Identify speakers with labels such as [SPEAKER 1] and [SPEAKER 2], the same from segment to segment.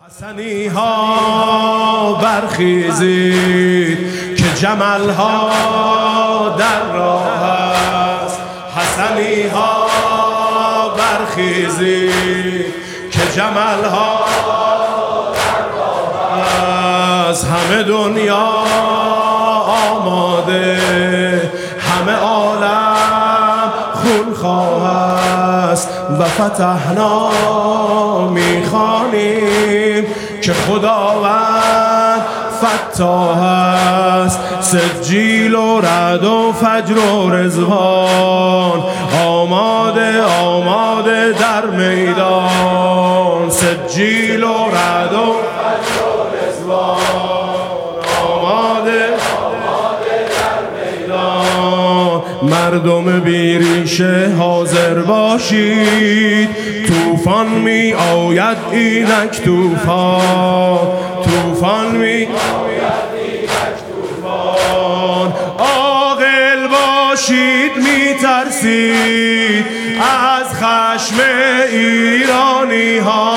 [SPEAKER 1] حسنی ها برخیزید که جمل ها در راه است. حسنی ها برخیزید که جمل ها در راه است. همه دنیا آماده، همه عالم خونخواه است و فتحنا میخوانیم که خداوند فتاح است. سجیل و رعد و فجر و رضوان آماده آماده در میدان. سجیل و رعد و فجر و رضوان آماده در میدان. مردم بیریشه حاضر باشید، طوفان می آید اینک طوفان، طوفان می آید اینک طوفان. عاقل باشید می ترسید از خشم ایرانی ها.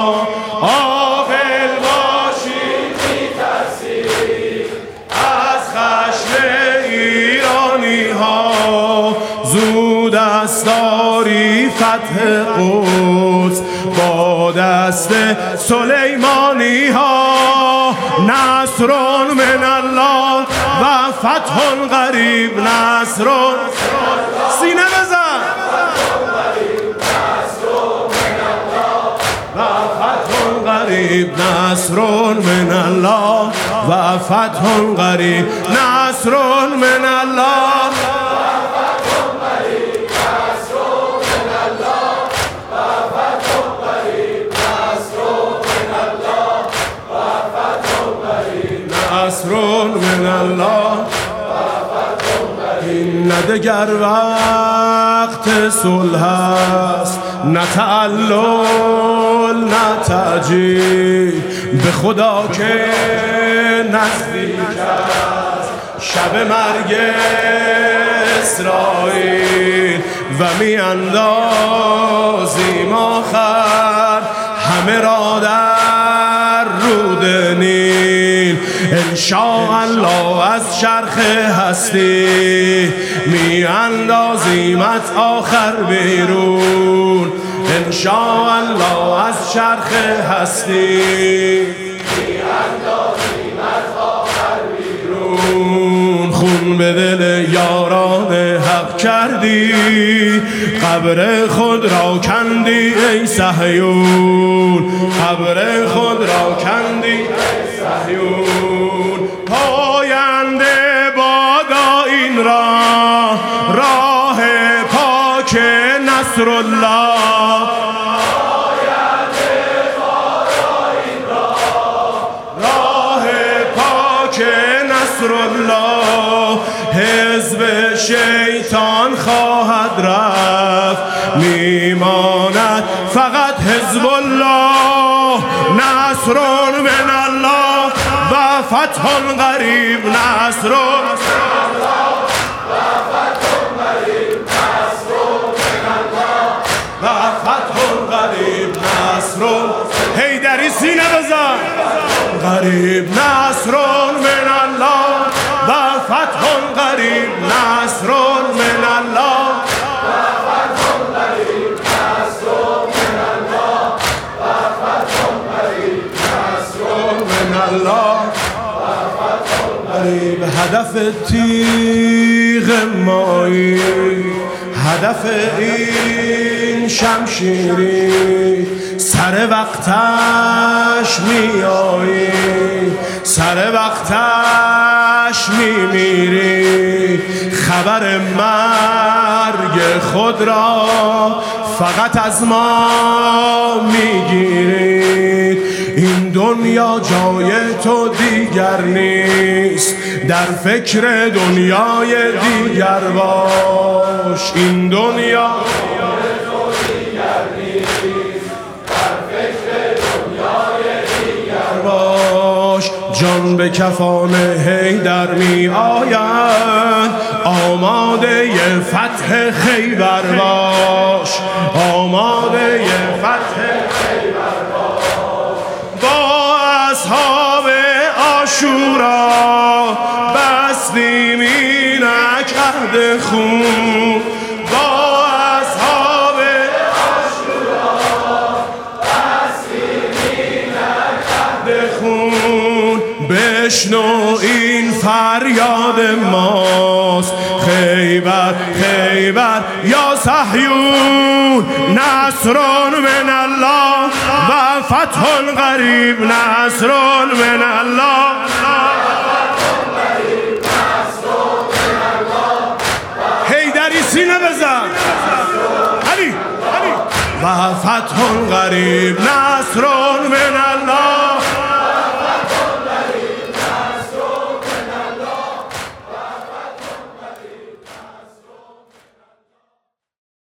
[SPEAKER 1] عاقل باشید می ترسید از خشم ایرانی ها. زود دستاری فتح قدس با دست سلیمانی ها. نصر من الله و فتح قریب. نصر سینه بزن. و فتح قریب. نصر من الله و فتح قریب. نصر من الله. نصر من الله. این نه دگر وقت صلح است، نه تعلل نه تعجیل. به خدا که نزدیک است شب مرگ اسرائیل و می اندازیم آخر همه را در رود نیل. انشاءالله از چرخ هستی می اندازیمت آخر بیرون. انشاءالله از چرخ هستی می اندازیمت آخر بیرون. خون به دل یاران حق کردی، قبر خود را کندی ای صهیون. قبر خود را کندی ای صهیون. پاینده بادا این راه، راه پاک نصر الله. پاینده بادا این راه، راه پاک نصر الله. حزب شیطان خواهد رفت، میماند فقط حزب الله. نصر من الله و فتح قریب. نصر من الله و فتح قریب. نصر من الله و فتح قریب. نصر حیدری سینه بزن. قریب. نصر من الله و فتح قریب. نصر من الله و فتح قریب. نصر من الله و فتح قریب. نصر من الله و فتح قریب. هدف تیغ مایی، هدف این شمشیری، سر وقتش می آیی، سر وقتش می میری. خبر مرگ خود را فقط از ما میگیری. این دنیا جای تو دیگر نیست، در فکر دنیای دیگر باش. این دنیا جای تو دیگر نیست، در فکر دنیای دیگر باش. جان به کفان حیدر می آید، آماده فتح خیبر باش. آماده فتح خیبر باش. عاشورا بستیم اینک عهد خون با اصحاب عاشورا بستیم اینک عهد خون بشنو این فریاد ماست خیبر خیبر یا صهیون نصر من الله و فتح قریب نصر من الله حیدری سینه بزن علی و فتح قریب نصر من الله